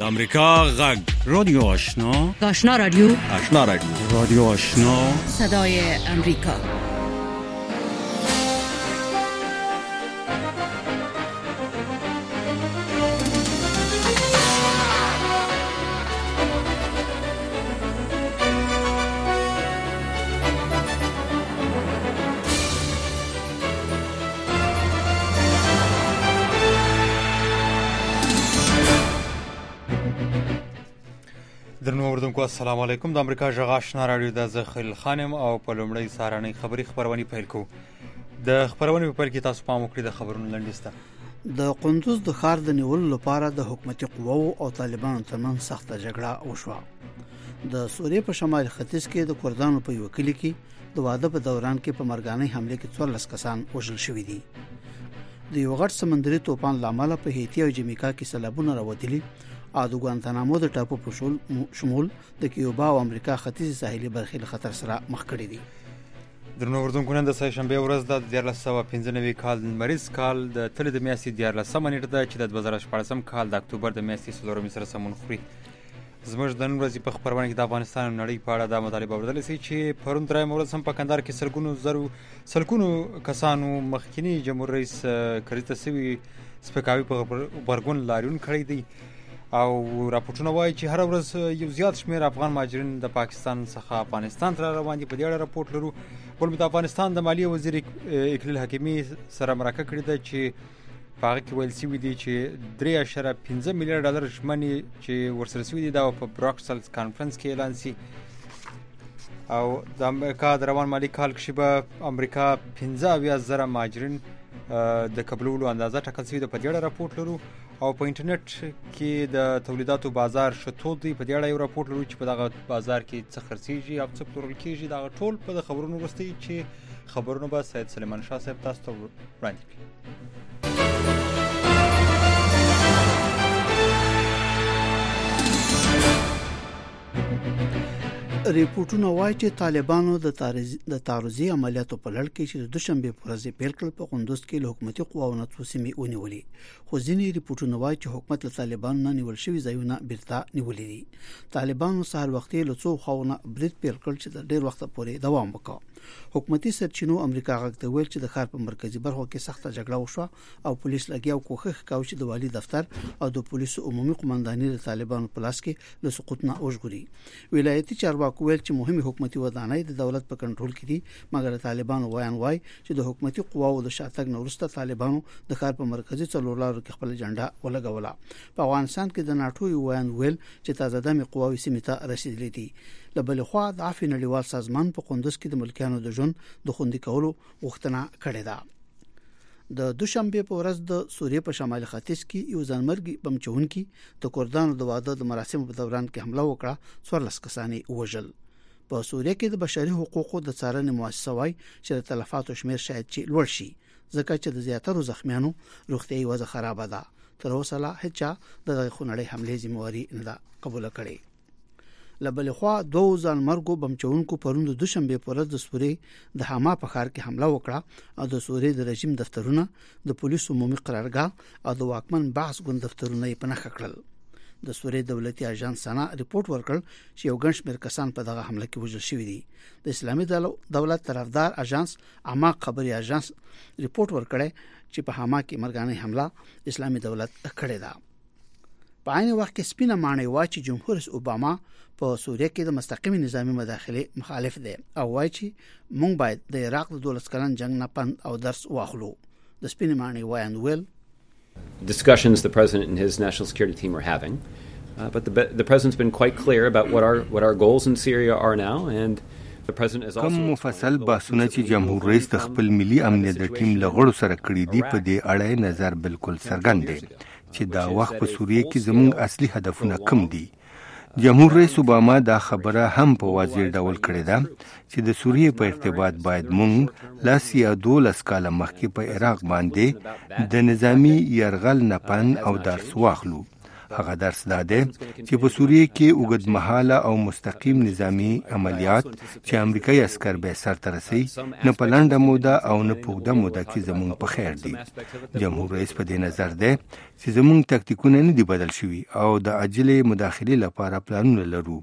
امریکا غږ رادیو آشنا رادیو رادیو آشنا صدای امریکا. درنو اوردونکو السلام علیکم. د امریکا غږ آشنا رادیو د زخیل خانم او په لومړی سهارنۍ خبرونه پیل کوو. د خبرونې په پیل کې تاسو پام وکړئ د خبرونو لنډیسته. د قندوز د ښار د نیولو لپاره د حکومتي قواو او طالبانو ترمنځ سخته جګړه وشوه. د سوریې په شمال ختیځ کې د کردانو په یو کلي کې د واده په دوران کې په مرګانۍ حمله کې 14 کسان وژل شوي دي. د یو غټ سمندري طوفان لامل په هیتی او جمیکا کې سیلابونه راوتلي او د ګوانتانامو د ټاپو په شمول د کیوبا او امریکا ختیځي ساحلي برخې له خطر سره مخ کړي دي. درنو اوردونکو نن د سه شنبه ورځ د 1495 کال مریض کال د تل د میاشتې 14 نیټه ده چې د 2014 کال د اکتوبر د میاشتې 4 سره سمون خوري. زموږ د نن ورځې په خبرونه کې د افغانستان او نړۍ په اړه د مطالبه اورېدل شي چې پرون درې ورځ هم په کندهار کې سلګونو کسانو مخکنی جمهور رئیس کریته سوي سپکاوي په غبرګون لاریون کړی دی او راپورټونه وایي چې هر ورځ یو زیات شمېر افغان مهاجرین د پاکستان څخه افغانستان ته روان دي. په دې اړه راپورټ لرو. بل د افغانستان د مالیې وزیر اکلیل حکیمي سره مرکه کړې ده چې په هغه کې ویل شوي دي چې 3.5 میلیارډ ډالر ژمنې چې ورسره شوي دي دا په بروکسلز کانفرنس کې اعلان شي او د امریکا د روان مالي کال کې به امریکا 15,000 مهاجرین د قبولولو اندازه ټاکل شوې ده. په دې اړه راپورټ لرو او په انټرنیټ کې د تولیداتو بازار شتو دی. په دې اړه یو راپورټ لرو چې په دغه بازار کې څه خرڅیږي او څه پلورل کیږي. دا ټول په خبرونو وروسته چې خبرونه به سید سلیمان شاه صاحب تاسو ته وړاندې کړي. ریپورټونه وایي چې طالبانو د تعرضي عملیاتو په لړ کې چې د دوشنبه په ورځ پیل کړل په قندوز کې له حکومتي قواو نه څو سیمې ونیولې. خو ځینې ریپورټونه وایي چې حکومت له طالبانو نه نیول شوي ځایونه بیرته نیولې دي. طالبانو سهار وختي له څو خواونه برید پیل کړ چې د ډېر وخت پورې دوام وکړ. حکومتي سرچینو امریکا غږ ته ویل چې د ښار په مرکزي برخو کې سخته جګړه وشوه او پولیس لګیا کوښښ کاوه چې د والي دفتر او د پولیسو عمومي قومندانۍ د طالبانو په لاس کې له سقوط نه وژغوري. ولایتي چارواکو ویل چې مهمه حکومتي ودانۍ د دولت په کنټرول کې دي، مګر طالبانو وایي چې د حکومتي قواو د شاتګ نه وروسته طالبانو د ښار په مرکزي څلورلارو کې خپل جنډه ولګوله. په افغانستان کې د ناټو ویل چې تازه دمي قواوې سیمې ته رسیدلې دي. له بل خوا د عفو نړیوال سازمان په قندوز کې د ملکیانو د ژوند د خوندي کولو غوښتنه کړې ده. د دوشنبه په ورځ د سوریې په شمال ختیځ کې یو ځانمرګي بم چونکي د کردانو د واده د مراسمو په دوران کې حمله وکړه. 14 کسان وژل. په سوریې کې د بشري حقوقو د څارنې مؤسسه وايي چې د تلفاتو شمیر شاید چې لوړ شي ځکه چې د زیاترو زخمیانو روغتیايي وضع خراب ده. تر اوسه لا هیڅ د خونړۍ حملې ذمہواری نه ده قبول کړې. لبل خوا دوه ځانمرګو بم چونکو پرون د دوشنبه په ورځ د سوریې د حما په ښار کې حمله وکړه او د سوریې د رژیم دفترونه، د پولیسو عمومي قرارګاه او د واکمن بعث ګوند دفترونه یې پناه کړل. د سوریې دولتي اژانس سنا ریپورت ورکړ چې یو ګڼ شمېر کسان په دغه حمله کې وژل شوي دي. د اسلامي دولت طرفدار اژانس اما خبري اژانس ریپورت ورکړی چې په حما کې مرګانه حمله اسلامي دولت کړې ده. په عین وخت کې سپینه معنی وايي چې جمهور رئیس اوباما په سوریه کې د مستقیم نظامی مداخله مخالف دی او وايي چې موږ باید د عراق د 12 کلن جنگ نه پند او درس واخلو. د سپینه معنی ویل discussions the president and his national security team are having, but the president's been quite clear about what our goals in Syria are now, and the president is also کوم مفصل بحثونه چې جمهور رئیس د خپل ملي امنیت د ټیم لغړو سره کړی دي په دې اړه نظر بالکل څرګند دی چې دا وخت په سوریه کې زموږ اصلي هدفونه کوم دي. جمهور رئیس اوباما دا خبره هم په واضح ډول کړې ده چې د سوریې په ارتباط باید موږ لاس یا 12 کاله مخکې په عراق باندې د نظامی يرغل نه پند او درس واخلو هغه درس دا دی چې په سوریه کې اوږدمهاله او مستقیم نظامی عملیات چې امریکایي عسكر به سرته رسي نه په لنډه موده او نه په اوږده موده کې زموږ په خیر دي. جمهور رئیس په دې نظر دی چې زموږ تکتیکونه نه دي بدل شوي او د عاجلې مداخلې لپاره پلانونه لرو.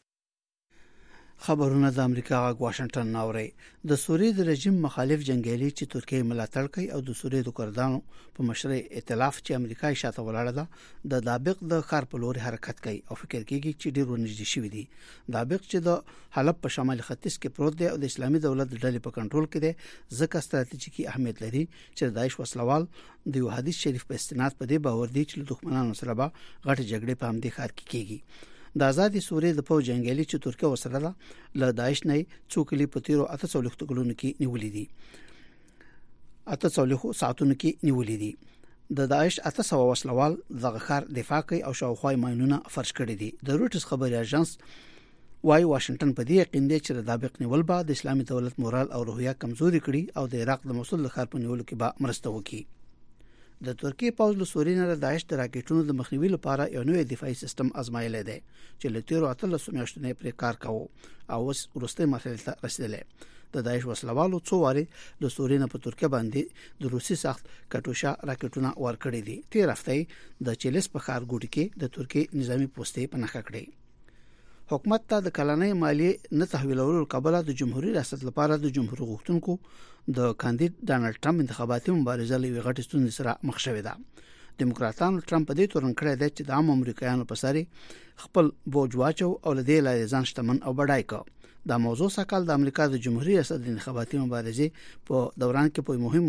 خبرونه د امریکا غږ واشنگټن ناوړي. د سوریې د رژیم مخالف جنگیالي چې ترکیه ملاتړ کوي او د سوریې د کردانو په مشرۍ ائتلاف چې امریکا یې شاته ولاړه ده د دابق د ښار په لور حرکت کوي او فکر کوي چې ډیر ورنږدې شوی دی. دابق چې د حلب په شمالي ختیځ کې پروت دی او د اسلامي دولت د ډلې په کنټرول کې دی ځکه ستراتیژیکي اهمیت لري چې داعش وسلوال د یو حدیث شریف په استناد په دې باور دي چې دښمنانو سره به غټ جګړې په همدې ښار کې کیږي. د آزادي سوریې د پوځ جنگیالي چې ترکیه وسره ده له داعش نه څوکلي په تیرو 48 کلونو کې نیولې دي 48 ساعتونو کې نیولې دي. د داعش 800 وسلوال دغه ښار دفاع کوي او شاوخوا ماینونه فرش کړي دي. د روټس خبري اژانس وايي واشنگټن په دې یقین دی چې د دابق نیول به د اسلامي دولت مورال او روحیه کمزوري کړي او د عراق د موصل ښار په نیولو کې به مرسته وکړي. د ترکیه پوځ له سوریې نه د داعش د راکټونو د مخنیوي لپاره یو نوې دفاعي سیستم ازمایلی دی چې له تیرو 13 میاشتو نه پرې کار کاوه او اوس وروستۍ مرحلې ته رسیدلی. د داعش وسلوالو څو واري د سوریې نه په ترکیه باندې د روسي سخت کټوشا راکټونه ورکړي دي. تیر هفته د چیلس په ښار ګوټي کې د ترکیه نظامی پوستې پنهخه کړې. حکومت ته د کلنۍ مالیې نه تحویلولو کابل د جمهوریت ریاست لپاره د جمهور غوښتونکو د کاندید ډانلډ ټرمپ انتخاباتي مبارزه له غټ ستونزې سره مخ شوې ده. دیموکراتانو ټرمپ په دې تورن کړی دی چې د عام امریکایانو په ساري خپل بوج واچو او له دې لارې ځان شتمن او بډای کا. دا موضوع سکهال د امریکا د جمهوریت ریاست د انتخاباتي مبارزې په دوران کې په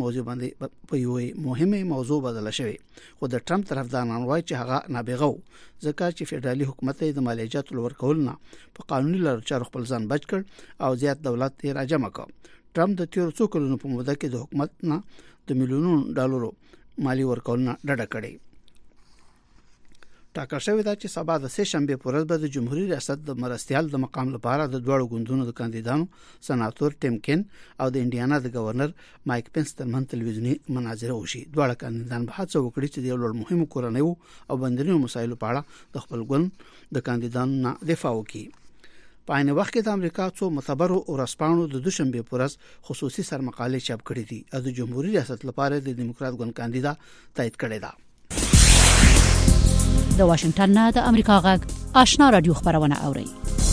مهمه موضوع بدله شوې. خو د ټرمپ طرفداران وایي چې هغه نابغه و ځکه چې فدرالي حکومت یې د مالیاتو ورکول نه په قانوني لارو چارو خپل ځان بچ کړ او زیات دولت یې راجمع کړ. ټرمپ د تیر څو کلونو په موده کې د حکومت نه د میلیونونو ډالرو مالی ورکول نه ډډه کړې. ټاکل شوی دا چې سبا د سه شنبه په ورځ به د جمهوریت ریاست د مرستيال د مقام لپاره د دوړو ګوندونو د کاندیدانو سناتور ټیم کین او د انډیانا د گورنر مایک پنس ترمن تلویزیونی مناظره وشي. دوړه کاندیدان به هڅه وکړي چې د یو لړ مهمو کورنیو او بندرونو مسایلو په اړه د خپل ګوند د کاندیدانو نه دفاع وکړي. په عین وخت کې د امریکا څو معتبرو ورسپانو د دوشنبه په ورځ خصوصي سرمقاله چاپ کړې دي او د جمهوریت ریاست لپاره د دیموکرات ګوند کاندیدا تایید کړی دی. د واشنگټن نه د امریکا غږ آشنا رادیو خبرونه اوري.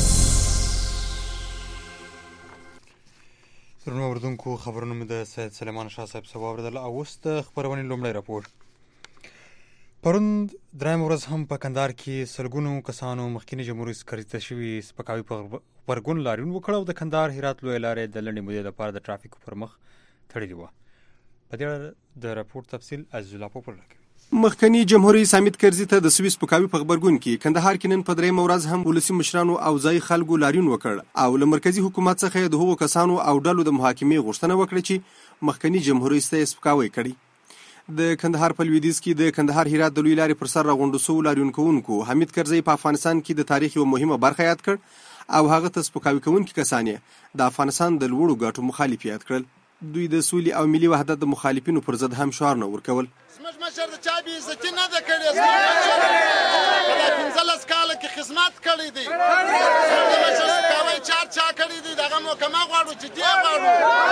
درنو اوردونکو خبرونه مې د سید سلیمان شاه صاحب څخه واوریدل او اوس د خبرونې لومړی راپور. پرون درېیم ورځ هم په کندهار کې سلګونو کسانو مخکینی جمهوریت سکري تشوي سپکاوي غبرګون لاریون وکړ او د کندهار هرات لوی لارې د لنډې مودې لپاره د ټرافیک پر مخ تړلې و. په دې اړه د راپور تفصیل عزیز الله پوپل راکوي. مخکنی جمهوریت سامیت کرزي ته د سویس پکاوي په خبرګون کې کندهار کې نن په درېیم ورځ هم ولسی مشرانو او ځای خلکو لاریون وکړ او له مرکزی حکومت څخه د هغو کسانو او ډلو د محاکمې غوښتنه وکړه چې مخکنی جمهوریت ته سپکاوي کړي. د کندهار په لویدیځ کې د کندهار هرات د لوی لارې پر سر راغونډو سو لاریون کوونکو حمید کرزي په افغانستان کې د تاریخ یو مهمه برخه یاد کړ او هغه ته سپکاوي کوونکي کسان د افغانستان د لوړو ګټو مخالف یاد کړل. دوی د سولې او ملي وحدت د مخالفینو پر ضد هم شعار نه ورکول. زموږ مشر د چا بې عزتي نه ده کړې، زموږ مشر په 15 کاله کې خدمت کړی دی. زموږ مشر سپکاوی چا کړی دی، دغه محکمه غواړو چې دې غواړو.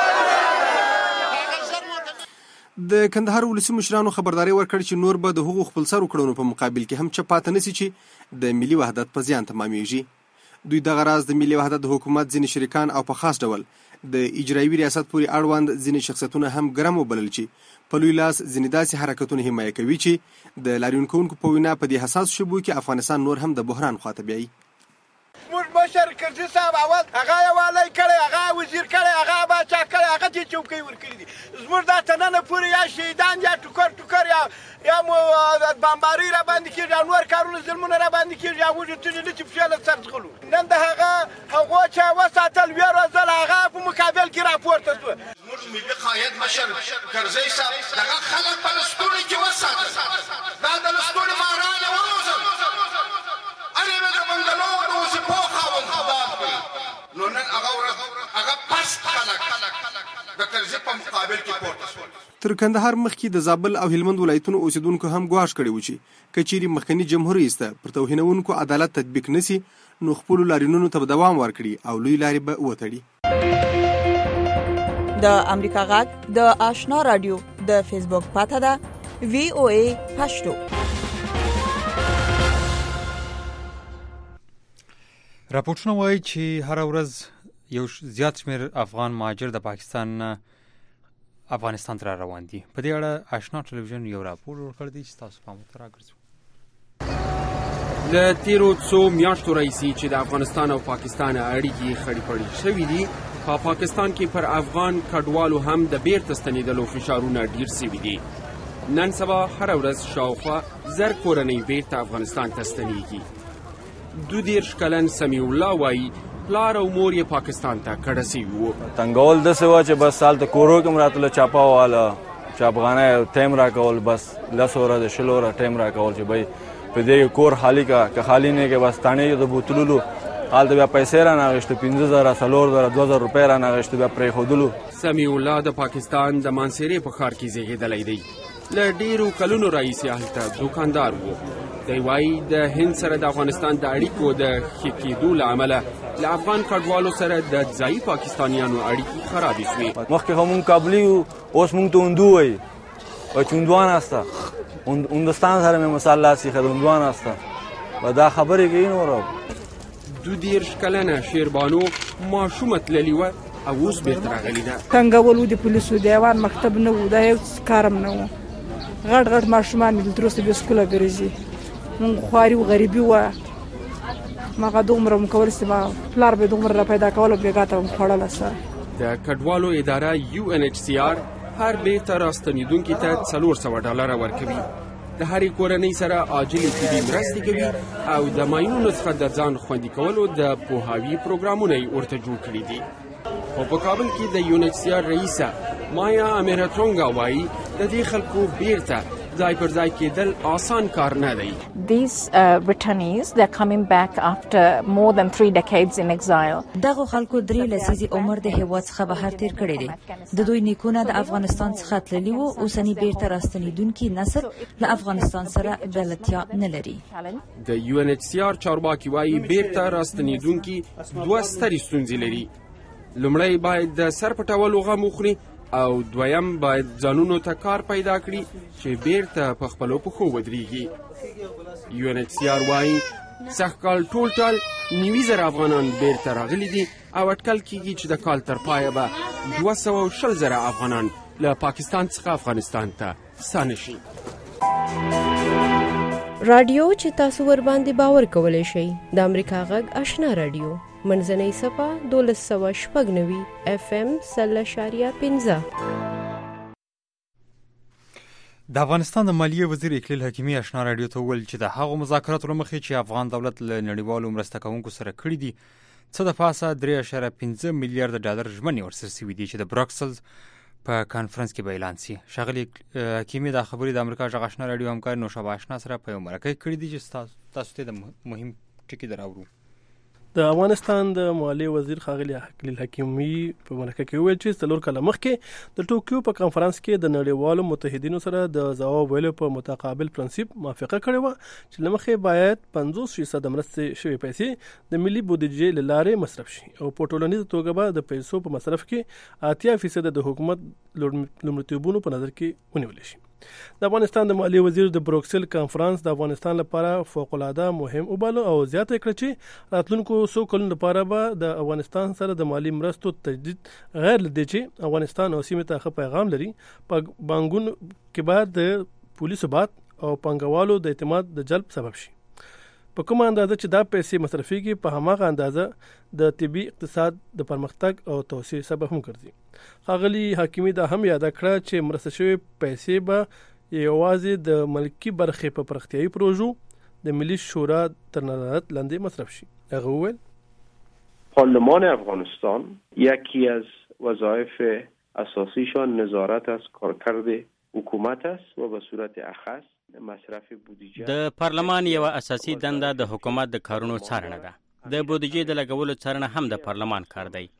د کندهار ولسی مشرانو خبرداري ورکړ چې نور به د حقوق خپل سر وکړونو په مقابل کې هم چپاته نسی چې د ملي وحدت په زیان تمامېږي. دوی دغه راز د ملي وحدت د حکومت ځینې شریکان او په خاص ډول د اجرایي ریاست پورې اړوند ځینې شخصیتونه هم ګرم وبلل چې په لوی لاس ځینې داسې حرکتونه حمایه کوي چې د لاریون کوونکو په وینا په دې حساس شبو کې افغانستان نور هم د بحران خواته بیایي. موږ مشر کرزي صاحب اول هغه والی کړی، هغه وزیر کړی، هغه باچا کړی، هغه دې چوکۍ ورکړي دي. زموږ دا تننه پورې یا شهیدان یا ټوکر یا مو بمباري را باندې کېږي او نور کارونه ظلمونه را باندې کېږي. هغوی د تېږي نه چې پښې له سر ځغلو. نن د هغو چې وساتل ویې روزل هغه په مقابل کې راپورته شوه. زموږ ملي قاید مشر کرزي صاحب دغه خلک په لستوڼي کې وساتل، دا د لستوڼي مارانه وروزل. انې د بنګلو د وظیفو خاوند خدار کړي. نو نن هغه پست خلک د کرزي په مقابل کې پورته شول. تر کندهار مخکې د زابل او هلمند ولایتونو اوسیدونکو هم ګواښ کړی و چې کچيري مخکنی جمهور رئیس ته پر توهینونکو عدالت تطبیق نسی نو خپل لارینونو ته دوام ورکړي او لوی لارې به وتړي. د امریکا غږ د آشنا رادیو د فیسبوک پاته ده VOA پښتو. راپورټونه وایي چې هر ورځ یو زیات شمېر افغان مهاجر د پاکستان افغانستان ته روان دي. په دې اړه آشنا ټلویزیون یو راپور ورکړ دی چې تاسو پام ته راګرځو. له تیرو څو میاشتو راهیسې چې د افغانستان او پاکستان اړیکې خړې پړې شوې دي، په پاکستان کې پر افغان کډوالو هم د بیرته ستنېدلو فشارونه ډېر شوي دي. نن سبا هر ورځ شاوخوا 1000 کورنۍ بیرته افغانستان ته ستنېږي. 22 کلن سمیع الله وایي پلار او مور یې پاکستان ته کډه سوي وو. تنګول داسې وه چې بس هلته کورو کې م راتله چاپه واله چې افغانۍ ټایم راکول، بس 10 ورځې 20 ورځې ټایم راکول چې بھائی په دې کور خالی که خالی نه کې بس تانې د بوتلولو هلته بیا پیسې رانغېښتې 50,000 40,000 2,000 روپۍ رانغېښتې بیا پرېښودلو. سمیع الله د پاکستان د مانسیرې په ښار کې زیږېدلی دی. له ډېرو کلونو راهیسې هلته دوکاندار و. دی وایي د هند سره د افغانستان د اړیکو د ښه کېدو له امله له افغان کډوالو سره د ځایي پاکستانیانو اړیکې خرابې شوې. مخکې خو مونږ کابلي وو، اوس مونږ ته هندو وایي و چې هندوان هسته هندوستان سره مې مثال لاس یې ښه هندوان هسته و دا خبرې کوي نور. 22 کلنه شیربانو ماشومه تللې وه او اوس بېرته راغلې ده. تنګول د پولیسو دیوان مکتب نه و، دا یو کارم نه و. غټ غټ ماشومان مې تر اوسه بې سکوله ګرځي. مونږ خواري و غریبي وه، ماغه دومره م کول چې ما پلار به دومره را پیدا کول او بېګا ته م خوړله سه. د کډوالو اداره UNHCR هر بیرته راستنېدونکي ته $400 ورکوي. د هرې کورنۍ سره عاجلې طبي مرستې کوي او د ماینونو څخه د ځان خوندي کولو د پوهاوي پروګرامونه یې ورته جوړ کړي دي. خو په کابل کې د UNHCR رئیسه مایا امیراتونګا وایي د دې خلکو بیرته ځای پر ځای کېدل آسان کار نه دی. These returnees, they're coming back after more than 3 decades in exile. دغه خلکو 3 لسیزې عمر د هېواد څخه بهر تیر کړی دی. د دوی نیکونه د افغانستان څخه تللي وو، اوسني بیرته راستنېدونکي نسل له افغانستان سره بلدتیا نه لري. د UNHCR چارواکي وایي بیرته راستنېدونکي 2 سترې ستونزې لري. لومړی باید د سر پټولو غم وخوري او دویم باید ځانونو ته کار پیدا کړي چې بیرته په خپلو پښو ودرېږي. UNHCR وایي سږکال ټول ټال 90,000 افغانان بیرته راغلي دي او اټکل کېږي چې د کال تر پایه به 220,000 افغانان له پاکستان څخه افغانستان ته ستانه شي. رادیو چې تاسو ور باندې باور کولی شئ د امریکا غږ آشنا رادیو منځنۍ صفه 1296 FM 0.15. د افغانستان د مالیې وزیر اکلیل حکیمي آشنا رادیو ته وویل چې د هغو مذاکراتو له مخې چې افغان دولت له نړیوالو مرسته کوونکو سره کړي دي څه د پاسه 3.5 میلیارډ ډالر ژمنې ورسره شوي دي چې د بروکسلز په کانفرنس کې به اعلان شي. ښاغلي حکیمي دا خبرې د امریکا غږ آشنا رادیو همکار نوشابه آشنا سره په یو مرکه کې کړي دي چې تاسو ته د مهم ټکي دراوړو. د افغانستان د مالیې وزیر ښاغلي اکلیل حکیمي په مرکه کې وویل چې 4 کاله مخکې د ټوکیو په کانفرنس کې د نړیوالو متحدینو سره د ځواب ویلو په متقابل پرنسپ موافقه کړې وه چې له مخې باید 50% مرستې شوې پیسې د ملي بودیجې له لارې مصرف شي او په ټولنیزه توګه به د پیسو په مصرف کې 80% د حکومت لومړیتوبونو په نظر کې ونیول شي. د افغانستان د مالیې وزیر د بروکسل کانفرنس د افغانستان لپاره فوق العاده مهم وباله او زیاته کړه چې راتلونکو 100 کلونو لپاره به د افغانستان سره د مالی مرستو تجدید غیر لدی چې افغانستان او سیمه ته ښه پیغام لري په بانکونو کې بعد د پولیسو ثبات او پنګوالو د اعتماد د جلب سبب شي. په کومه اندازه چې دا پیسې مصرفيږي په هماغه اندازه د طبي اقتصاد د پرمختګ او توسعې سبب هم ګرځي. ښاغلي حکیمي دا هم یاد کړه چې مرسته شوی پیسې به یوازې د ملکی برخې په پرختیايي پروژو د ملي شورا تر نظارت لاندې مصرف شي. هغه وویل پارلمان افغانستان یکی از وظایف اساسیشان نظارت از کارکرد حکومت است و به صورت اخص مصرف بودجه. د پارلمان یو اساسي دنده د حکومت د کارونو څارنه ده. د بودیجې د لګولو څارنه هم د پارلمان کار دی.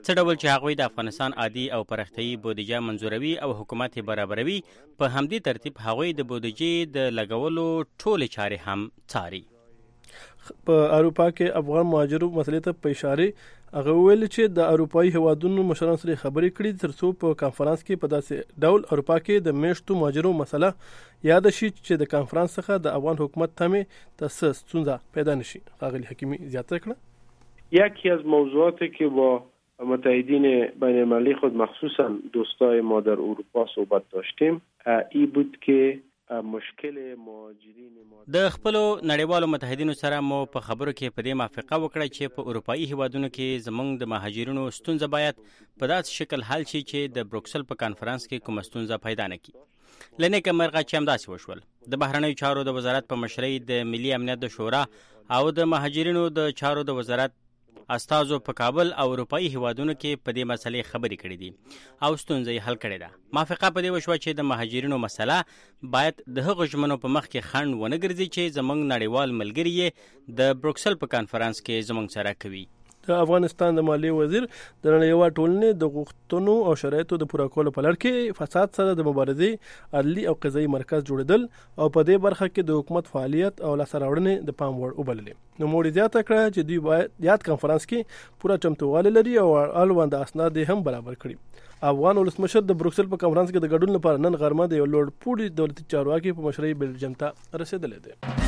څه ډول چې هغوی د افغانستان عادي او پراختیایي بودیجه منظوروي او حکومت یې برابروي، په همدې ترتیب هغوی د بودیجې د لګولو ټولې چارې هم څاري. په اروپا کې افغان مهاجرو مسلې ته په اشاره هغه ویل چې د اروپایي هیوادونو مشرانو سره خبرې کړي ترڅو په کانفرنس کې په داسې ډول اروپا کې د میشتو مهاجرو مسله یاد شي چې د کانفرنس څخه د افغان حکومت تمه ته ستونزه پیدا نشي. ښاغلي حکیمی زیاته کړه یکی از موضوعاتی که با متحدین بین المللی خود مخصوصا دوستای ما در اروپا صحبت داشتیم ای بود که مشکل مهاجرین د خپلو نړیوالو متحدینو سره مو په خبرو کې په دې موافقه وکړه چې په اروپایي هیوادونو کې زموږ د مهاجرینو ستونزه باید په داسې شکل حل شي چې د بروکسل په کانفرنس کې کومه ستونزه پیدا نه کړي. له نیکه مرغه چې همداسې وشول. د بهرنیو چارو د وزارت په مشرۍ د ملي امنیت د شورا او د مهاجرینو د چارو د وزارت استازو په کابل او اروپایي هیوادونو کې په دې مسلې خبرې کړې دي او ستونزه یې حل کړې ده. موافقه په دې وشوه چې د مهاجرینو مسله باید د هغو ژمنو په مخ کې خنډ ونه ګرځي چې زموږ نړیوال ملګري یې د بروکسل په کانفرنس کې زموږ سره کوي. د افغانستان د مالیې وزیر د نړیوال ټولنې د غوښتنو او شرایطو د پوره کولو په لړ کې فساد سره د مبارزې عدلي او قضایي مرکز جوړېدل او په دې برخه کې د حکومت فعالیت او لاسته راوړنې د پام وړ وبللې. نو موږ زیاته کړه چې دوی باید یاد کانفرنس کې پوره چمتووالی لري او اړوند اسناد هم برابر کړي. افغان ولسمشر د بروکسل په کانفرنس کې د ګډون لپاره نن غرمه د یو لوړ پوړي دولتي چارواکي په مشرۍ بلجیم ته رسېدلی دی.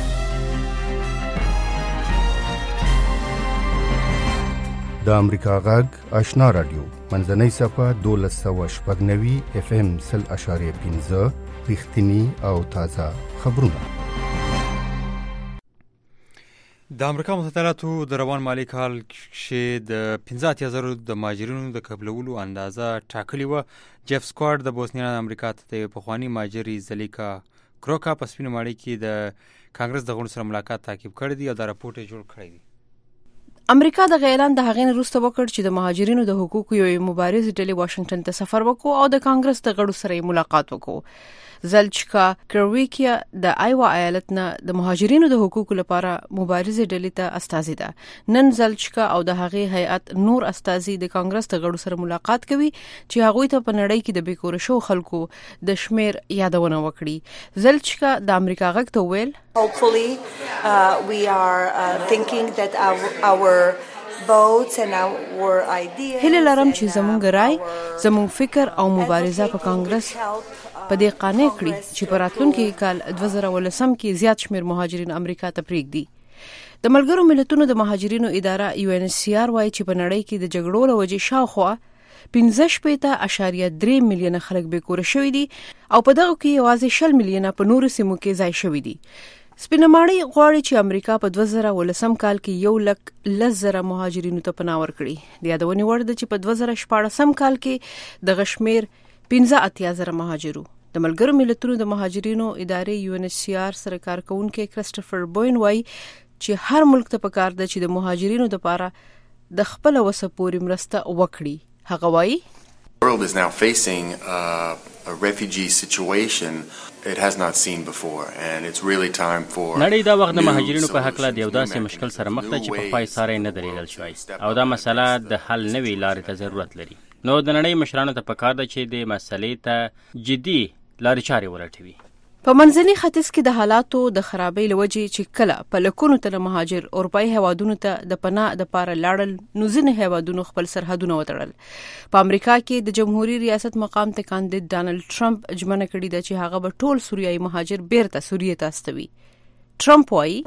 د امریکا غږ آشنا رادیو منځنۍ صفحه 1290 FM 0.15 رښتینی او تازه خبرونه. د امریکا متحده ایالاتو د روان مالی کال کې د 15,000 د مهاجرینو د قبلولو اندازه ټاکلې وه. جیف سکواډ د بوسنیا امریکا ته د پخواني مهاجرې زلیکا کروکا په سپینه ماڼۍ کې د کانګرس د غړو سره ملاقات تعقیب کړی دی او دا راپورټ یې جوړ کړی دی. امریکا د اعلان د هغې نه وروسته وکړ چې د مهاجرینو د حقوقو یوې مبارزې ډلې واشنګټن ته سفر وکړو او د کانګرس د غړو سره یې ملاقات وکړو. زلچکا کرویکیا د آیوا ایالت نه د مهاجرینو د حقوقو لپاره مبارزې ډلې ته استازي ده. نن زلچکا او د هغې هیئت نور استازي د کانګرس د غړو سره ملاقات کوي چې هغوی ته په نړۍ کې د بیکوره شو خلکو د شمیر یادونه وکړي. زلچکا د امریکا غږ ته ویل Hopefully we are thinking that our votes and our ideas هله لرم چې زموږ رائے زموږ فکر او مبارزه په کانګرس په دې قانع کړي چې په راتلونکي کال 2019 کې زیات شمیر مهاجرین امریکا ته پریږدي. د ملګرو ملتونو د مهاجرینو اداره UNHCR وايي چې په نړۍ کې د جګړو له وجې شاوخوا 15.3 میلیونه خلک بیکوره شوي دي او په دغه کې یوازې 10 میلیونه په نورو سیمو کې ځای شوي دي. سپینه ماڼۍ غواړي چې امریکا په 2019 کال کې 1,10,000 مهاجرینو ته پناه ورکړي. د یادونې وړ ده چې په 2014 کال کې د غشمیر 15,000 مهاجرو. د ملګرو ملتونو د مهاجرینو ادارې UNHCR سره کارکونکي کرسټوفر بوین وايي چې هر ملک ته پکار ده چې د مهاجرینو لپاره د خپل وسه پورې مرسته وکړي. هغه وايي The world is now facing a refugee situation it has not seen before and it's really time for نړۍ دا وخت د مهاجرینو په حق لا د یو داسې مشکل سره مخ ده چې په پای ساره نه درېدل شوی او دا مسله د حل نوې لارې ته ضرورت لري. نو د نړۍ مشرانو ته پکار ده چې د مسلې ته جدي لارې چارې ولټوي. په منځني ختیځ کې د حالاتو د خرابۍ لوجې چې کله په لکونو تل مهاجر اروپایي هیوادونو ته د پناه د پاره لاړل نو ځینې هیوادونو خپل سرحدونه وتړل. په امریکا کې د جمهوریت ریاست مقام ته کاندید ډانلډ ټرمپ ژمنه کړې ده چې هغه به ټول سوریایي مهاجر بیرته سوریې ته استوي. ټرمپ وايي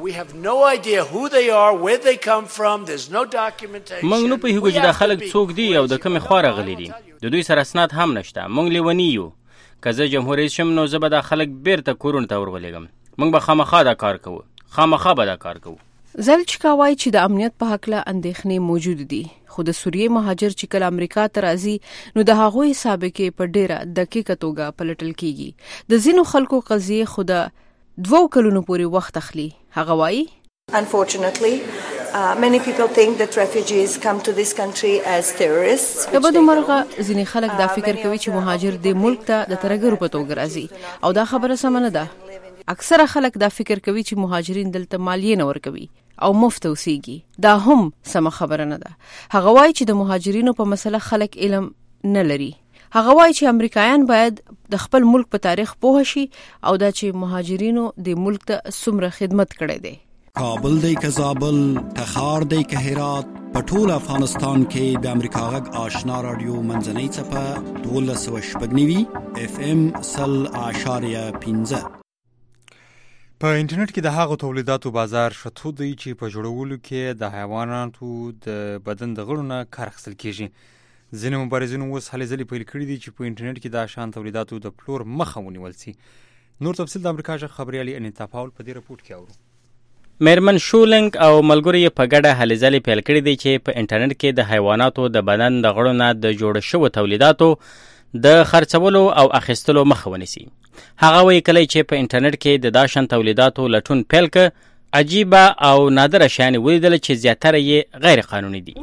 موږ نو په هیڅ د خلک څوک دي او د کومې خوا راغلي دي. د دوی سره اسناد هم نشته. موږ لیونی یو. که زه جمهور رئیس شم نو زه به دا خلک بیرته کورونو ته ورولېږم. موږ به خامخا دا کار کوو. خامخا به دا کار کوو. زلچکا وايي چې د امنیت په حقله اندېښنې موجود دي خو د سوریې مهاجر چې کله امریکا ته راځي نو د هغوی سابقې په ډیره دقیقه توګه پلټل کیږي. د ځینو خلکو قضیې خو د 2 کلونو پورې وخت اخلي. هغه وايي Unfortunately, many people think that refugees come to this country as terrorists. د بدو مرغه ځینې خلک دا فکر کوي چې مهاجر د ملک ته د ترګرو په توګه راځي او دا خبره سمه نه ده. اکثره خلک دا فکر کوي چې مهاجرین دلته مالیه نه ورکوي او مفت اوسېږي. دا هم سمه خبره نه ده. هغه وایي چې د مهاجرینو په مسله خلک علم نه لري. هغه وایي چې امریکایان باید د خپل ملک په تاریخ پوه شي او دا چې مهاجرینو د ملک ته څومره خدمت کړی دی. کابل دی که زابل، تخار دی که هرات، په ټول افغانستان کې د امریکا غږ آشنا رادیو منځنۍ څپه 1290 FM 100.15. په انټرنیټ کې د هغو تولیداتو بازار شتو دی چې په جوړولو کې د حیواناتو د بدن د غړو نه کار اخیستل کېږي. ځینې مبارزینو اوس هلې ځلې پیل کړي دي چې په انټرنیټ کې د شان تولیداتو د پلور مخه ونیول سي. نور تفصیل د امریکا غږ خبريالي انیتا پاول په دې رپورټ کې اورو. میرمن شولنګ او ملګري په ګډه هلې ځلې پیل کړي دي چې په انټرنیټ کې د حیواناتو د بدن د غړو نه د جوړ شوو تولیداتو د خرڅولو او اخیستلو مخه ونیسي. هغه وایي کله چې په انټرنیټ کې د داشن تولیداتو لټون پیل کړ، عجیبه او نادره شیان ولیدل چې زیاتره یې غیر قانوني دي.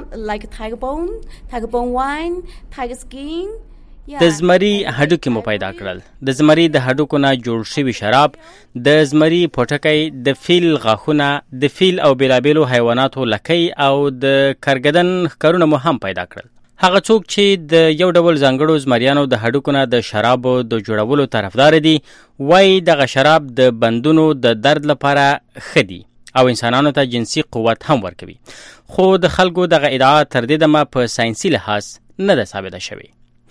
د زمري هډوکي مو پیدا کړل، د زمري د هډوکو نه جوړ شوي شراب، د زمري پوټکی، د فیل غاښونه، د فیل او بیلابیلو حیواناتو لکۍ او د کرګدن ښکرونه مو هم پیدا کړل. هغه څوک چې د یو ډول ځانګړو زمریانو د هډوکو نه د شرابو د جوړولو طرفدار دي وایي دغه شراب د بندونو د درد لپاره ښه دي او انسانانو ته جنسي قوت هم ورکوي. خو د خلکو دغه ادعا تر دې دمه په ساینسي لحاظ نه ده ثابته شوې.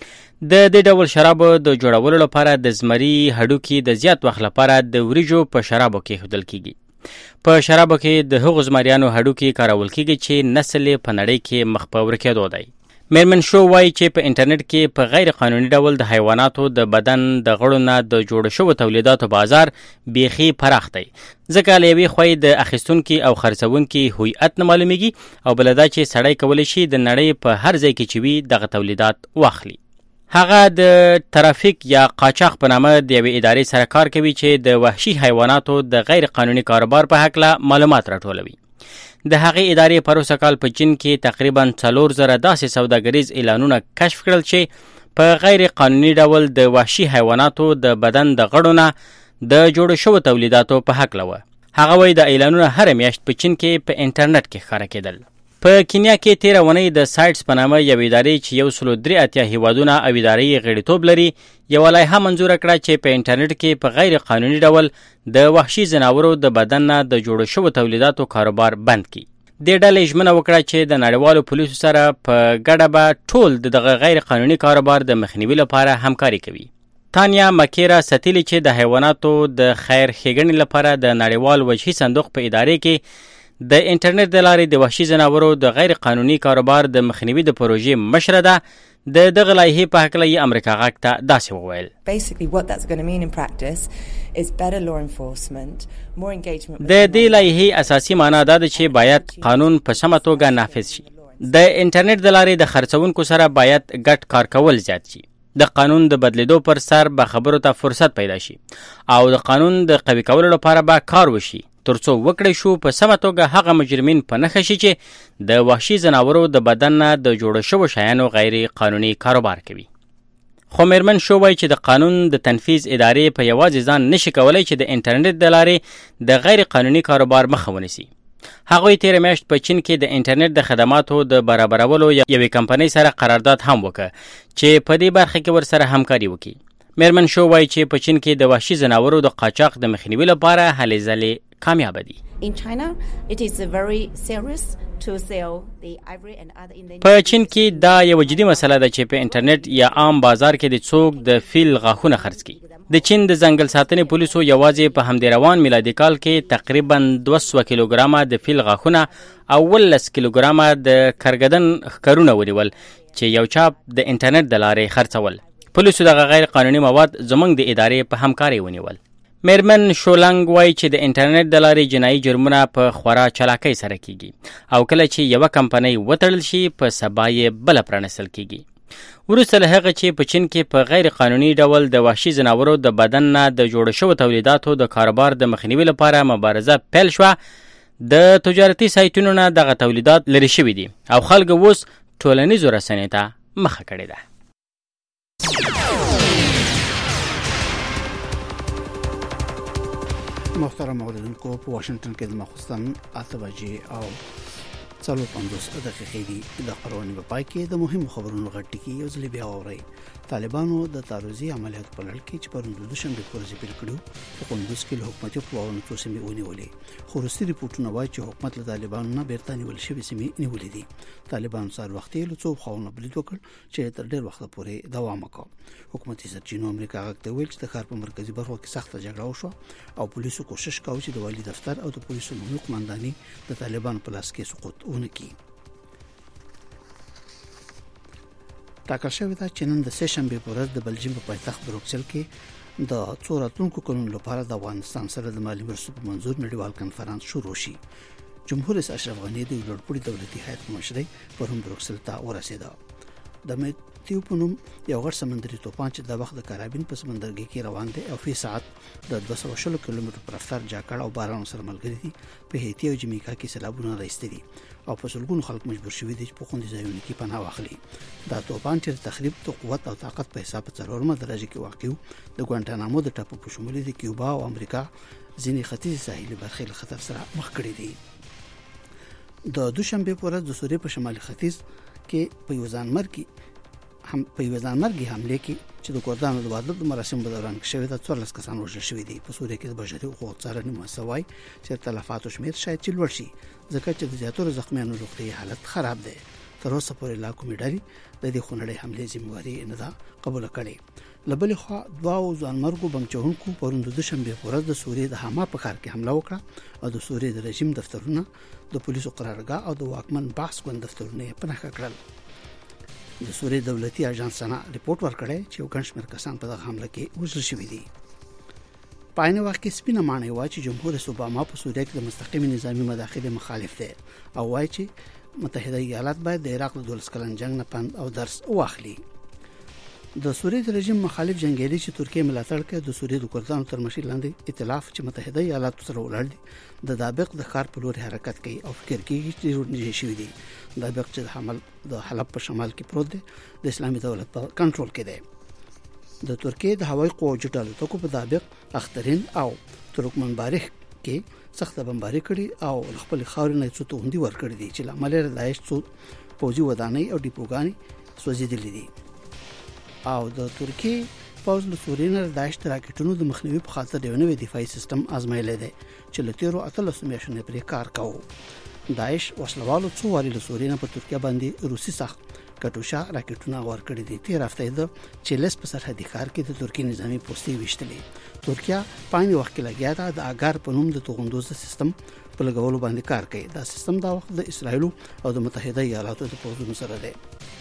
د دې ډول شرابو د جوړولو لپاره د زمري هډوکي د زیات وخت لپاره د وریجو په شرابو کې ایښودل کیږي. په شرابو کې د هغو زمریانو هډوکي کارول کیږي چې نسل یې په نړۍ کې مخ په ورکېدو دی. میرمن شو وایي چې په انټرنیټ کې په غیر قانوني ډول د حیواناتو د بدن د غړو نه د جوړ شوو تولیداتو بازار بیخي پراخ دی، ځکه له یوې خوا د اخیستونکي او خرڅونکي هویت نه معلومیږي او بله دا چې سړی کولی شي د نړۍ په هر ځای کې چې وي دغه تولیدات واخلي. هغه د ترافیک یا قاچاق په نامه د یوې ادارې سره کار کوي چې د وحشي حیواناتو د غیر قانوني کاروبار په هکله معلومات راټولوي. د هغې ادارې پروسه کال په چین کې تقریبا 4000 داسې سوداګریز اعلانونه کشف کړل چې په غیر قانوني ډول د وحشي حیواناتو د بدن د غړو نه د جوړ شوو تولیداتو په هکله وه. هغه وایي د اعلانونه هره میاشت په چین کې په انټرنیټ کې ښکاره کېدل. په کینیا کې تیره اونۍ د سایټس په نامه یو ادارې چې 183 هیوادونه او ادارې یې غړیتوب لري یوه لایحه منظوره کړه چې په انټرنیټ کې په غیر قانوني ډول د وحشي ځناورو د بدن نه د جوړ شوو تولیداتو کاروبار بند کړي. دې ډلې ژمنه وکړه چې د نړیوالو پولیسو سره په ګډه به ټول دغه غیر قانوني کاروبار د مخنیوي لپاره همکاري کوي. تانیا مکیرا ستیلی چې د حیواناتو د خیر ښېګڼې لپاره د نړیوال وجهي صندوق په ادارې کې د انټرنیټ د لارې د وحشي ځناورو د غیر قانوني کاروبار د مخنیوي د پروژې مشره ده، د دغه لایحې په هکله یې امریکا غږ ته داسې وویل. د دې لایحې اساسي معنا دا ده چې باید قانون په سمه توګه نافذ شي. د انټرنیټ د لارې د خرڅونکو سره باید ګډ کار کول زیات شي. د قانون د بدلیدو پر سر به خبرو ته فرصت پیدا شي او د قانون د قوي کولو لپاره به کار وشي ترڅو وکړی شو په سمه توګه هغه مجرمین په نښه شي چې د وحشي ځناورو د بدن نه د جوړ شوو شیانو غیر قانوني کاروبار کوي. خو میرمن شو وایي چې د قانون د تنفیذ ادارې په یوازې ځان نشي کولی چې د انټرنیټ د لارې د غیر قانوني کاروبار مخه ونیسي. هغوی تیره میاشت په چین کې د انټرنیټ د خدماتو د برابرولو یوې کمپنۍ سره قرارداد هم وکړ چې په دې برخه کې ورسره همکاري وکړي. میرمن شو وایي چې په چین کې د وحشي ځناورو د قاچاق د مخنیوي لپاره هلې ځلې کامیابه دي. په چین کې دا یو جدي مسله ده چې په انټرنیټ یا عام بازار کې د څوک د فیل غاښونه خرڅ کړي. د چین د ځنګل ساتنې پولیسو یوازې په همدې روان میلادي کال کې تقریبا 200 کیلوګرامه د فیل غاښونه او 19 کیلوګرامه د کرګدن ښکرونه ونیول چې یو چا د انټرنیټ د لارې خرڅول. پولیسو دغه غیر قانوني مواد زموږ د ادارې په همکاري ونیول. میرمن شولنګ وایي چې د انټرنیټ د لارې جنایي جرمونه په خورا چلاکۍ سره کیږي او کله چې یوه کمپنۍ وتړل شي په سبا یې بله پرانیستل کیږي. وروسته له هغه چې په چین کې په غیر قانوني ډول د وحشي ځناورو د بدن نه د جوړ شوو تولیداتو د کاروبار د مخنیوي لپاره مبارزه پیل شوه، د تجارتي سایټونو نه دغه تولیدات لرې شوي دي او خلک اوس ټولنیزو رسنیو ته مخه کړې ده. محترم اوریدونکو په واشنگټن کې د مخستان 8 بجې او 50 دقیقې دي د خبرونې په پای کې د مهمو خبرونو غټ کې یو ځل بیا اوري. طالبانو د تعرضي عملیات په لړ کې چې پرون د دوشنبه پر ځای پیل کړو په قندوز کې له حکومتي قواوو څخه سیمې ونیولې، خو وروستي ریپورتونه وایي چې حکومت له طالبانو نه بیرته نیول شوې سیمې نیولې دي. طالبان سار وختي له څو خواونو برید وکړ چې تر ډېر وخت پورې دوام وکړ. حکومتي سرچینو امریکا غږ ویل چې د ښار په مرکزي برخو کې سخته جګړه وشوه او پولیسو کوشش کاوه چې د والي دفتر او د پولیسو عمومي قومنداني د طالبانو په لاس کې سقوط ونکړي. ټاکل شوې ده چې نن د سهشنبه په ورځ د بلجیم په پایتخت بروکسل کې د څو راتلونکو کلونو لپاره د افغانستان سره د مالي مرستو په منظور نړیوال کنفرانس شروع شي. جمهور رئیس اشرف غنی د لوړپوړي دولتي هیئت مشري پر بروکسل ته ورسېد. د میتیو پونم یو غټ سمندري توپان چې د وخت د کارابین په سمندرګي کې روان دی او په ساعت د 200 کیلومتر پر رفتار جاکړه او باران سره ملګری دي. په هیتی او جمیکا کې سیلابونه راځي دي او په سلګونو خلک مجبور شوي دي چې په خوندي ځایونو کې پناه واخلي. دا توپان چې تخریب د قوت او طاقت په حساب 4مه درجه کې واقع و د ګوانټانامو د ټاپو په شمول د کیوبا او امریکا ځینې ختیځ ساحلي برخې له خطر سره مخ کړي دي. د دوشنبه په ورځ د سوریې په شمالي ختیځ کې په یو ځانمرګي حمله کې چې د کوردانو د واده د مراسمو په دوران کې شوې د 14 کسان وژل شوي دي. په سوریه کې د بشري حقوقو څارنې مسوي چې تلفاتو شمیر شاید چې لوړ شي ځکه چې د زیاتره زخمیانو روغتي حالت خراب دی. تر اوسه پورې لا کومې ډلې د دې خونړۍ حملې ذمہواري نه ده قبول کړې. لبل خو دواو ځانمرګو بمچونکو پرون د دوشنبه په ورځ د سوریې د حما په ښار کې حمله وکړه او د سوریې د رژیم دفترونه، د پولیسو قرارګاه او د واکمن بحث ګوند دفترونه په نښه کړل. د سوریې دولتي اژانس سنا ریپورت ورکړی چې یو ګڼ شمېر کسان په دغه حمله کې وژل شوي دي. په عین وخت کې سپینه معنی وایي چې جمهور رئیس اوباما په سوریه کې د مستقیم نظامی مداخله مخالف دی او وایي چې متحده ایالات باید د عراق د 12 کلن جنگ نه پند او درس واخلي. د سوریې د رژیم مخالف جنگیالي چې ترکیه ملاتړ کوي د سوریې د کوردانو تر مشر لاندې ائتلاف چې متحده ایالاتو سره ولاړ دي د دابق د ښار په لور حرکت کوي او فکر کوي چې ورنږدې شوی دی. دابق چې د حلب په شمال کې پروت دی د اسلامي دولت په کنټرول کې دی. د ترکیه د هوایي قوو جټ الوتکو په دابق، اخترین او ترکمنبارخ کې سخته بمباري کړي او خپل خاورې نه څو توندي ور کړې دي چې لامل یې داعش څو پوځي ودانۍ او ډیپوګانې سوځېدلې دي. او د ترکیه پوز له سوریې نه داعش راکټونو د مخنیوي په خاطر یو نوی دفاعي سیستم آزمایلی دی چې له تیرو 18 میاشتو پرې کار کاوه. داعش وسلوالو څو واري له سوریې نه په ترکیه باندې روسي سخت کټوشا راکټونه ورکړي دي. تیر هفته د چیلس په سرحدي ښار کې د ترکیه نظامی پوستې وشتلې. ترکیه په عین وخت کې لګیا ده د اګار په نوم د توغندوز سیستم په لګولو باندې کار کوي. دا سیستم دا وخت د اسرایل او د متحده ایالاتو د پوځونو سره دی.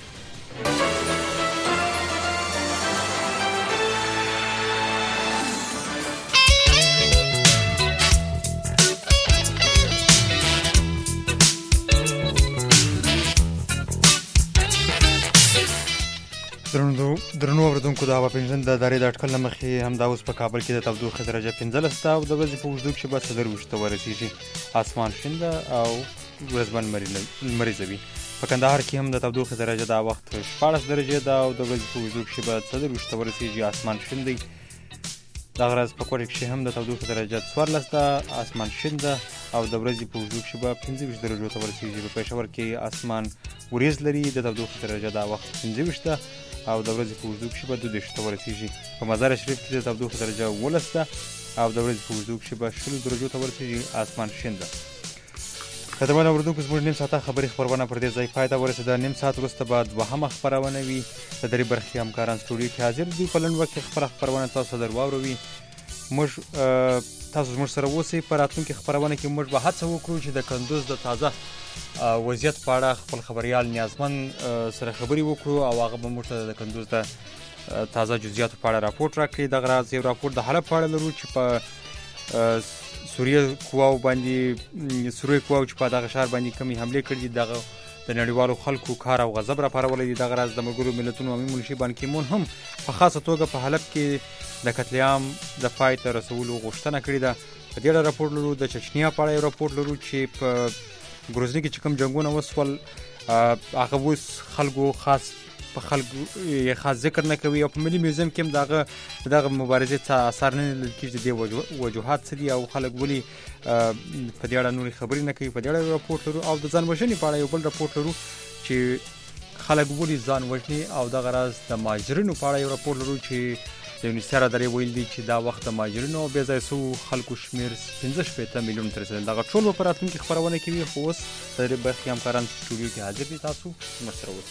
درنو اوردونکو د هوا پنځن د ادارې د اټکل مخې همدا اوس په کابل کې د تودوخې درجه 15 ده او د ورځې په اوږدو کې به 30 ته ورسیږي. اسمان شین ده او ورځبن لمریزه وي. په کندهار کې هم د تودوخې درجه دا وخت 14 درجه ده او د ورځې په اوږدو کې به 30 ته ورسیږي. اسمان شین دی. د غرض په کوټه کې هم د تودوخې درجه 14 ده، اسمان شین ده او د ورځې په اوږدو کې به 25 درجو ته ورسیږي. په پېښور کې اسمان وریځ لري، د تودوخې درجه دا وخت 25 ده او د ورځې په اوږدو کې به 22 ته ورسیږي. په مزار شریف کې د تودوخې درجه 19 ده او د ورځې په اوږدو کې به 20 درجو ته ورسیږي. اسمان شین ده. قدرمن اوردونکو زموږ نیم ساعته خبري خبرونه پر دې ځای پای ته ورسېده. نیم ساعت وروسته به دوهمه خبرونه وي. د درې برخې همکاران سټوډیو کې حاضر دي. په لنډ وخت کې خبرونه تاسو در واوروي. تاسو زموږ سره اوسئ. په راتلونکي خبرونه کې موږ به هڅه وکړو چې د کندوز د تازه وضعیت په اړه خپل خبريال نیازمن سره خبري وکړو او هغه به موږ ته د کندوز د تازه جزئیاتو په اړه راپورټ راکړي. دغه راز یو راپورټ د حلب په اړه لرو چې په سوریه قواو چې په دغه ښار باندې کمی حمله کړې دي. دغه د نړیوالو خلکو کار او غضب را پارولی دي. دغه راز د ملګرو ملتونو عمومي منشي بان کی مون هم په خاصه توګه په حلب کې د قتل عام د پای ته رسولو غوښتنه کړې ده. په دې اړه راپورټ لرو. د چچنیا په اړه یو راپورټ لرو چې په ګروزني کې چې کوم جنګونه وسول هغه اوس خلکو خاص په خلکو یې خاص ذکر نه کوي او په ملي میوزیم کې هم دغه مبارزې څه آثار نه لیدل کېږي د دې وجوهات څه دي او خلک ولې په دې اړه نورې خبرې نه کوي. په دې اړه یو راپورټ لرو او د ځان وژنې په اړه یو بل راپورټ لرو چې خلک ولې ځان وژني او دغه راز د مهاجرینو په اړه یو راپورټ لرو چې د یونیسر ادارې ویل دي چې دا وخت د مهاجرینو او بې ځایه شوو خلکو شمېر 15 میلیون ته رسېدل. دغه ټول به په راتلونکي خپرونه کې وي، خو اوس د دې برخې همکاران په سټوډیو کې حاضر دي. تاسو ورسره اوسئ.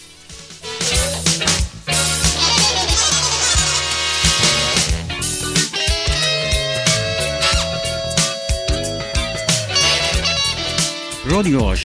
رادیو